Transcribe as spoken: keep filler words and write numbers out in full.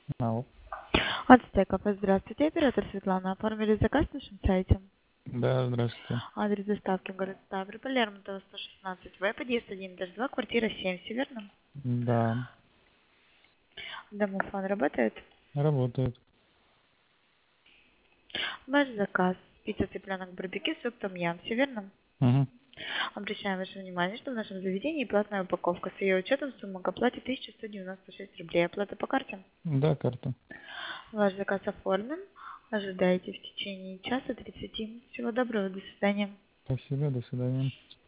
Алло. Ацтеков, здравствуйте, оператор Светлана. Оформили заказ на нашем сайте. Да, здравствуйте. Адрес доставки город Ставрополь, Лермонтова сто шестнадцать, В, подъезд один, этаж два, квартира семь, все верно? Да, Домофон работает. работает. Ваш заказ. Пицца, цыпленок, барбекю, суп, том ям, все верно? Угу. Обращаем ваше внимание, что в нашем заведении платная упаковка. С ее учетом сумма к оплате тысяча сто девяносто шесть рублей. Оплата по карте. Да, карта. Ваш заказ оформлен. Ожидайте в течение часа тридцати. Всего доброго, до свидания. Спасибо, до свидания.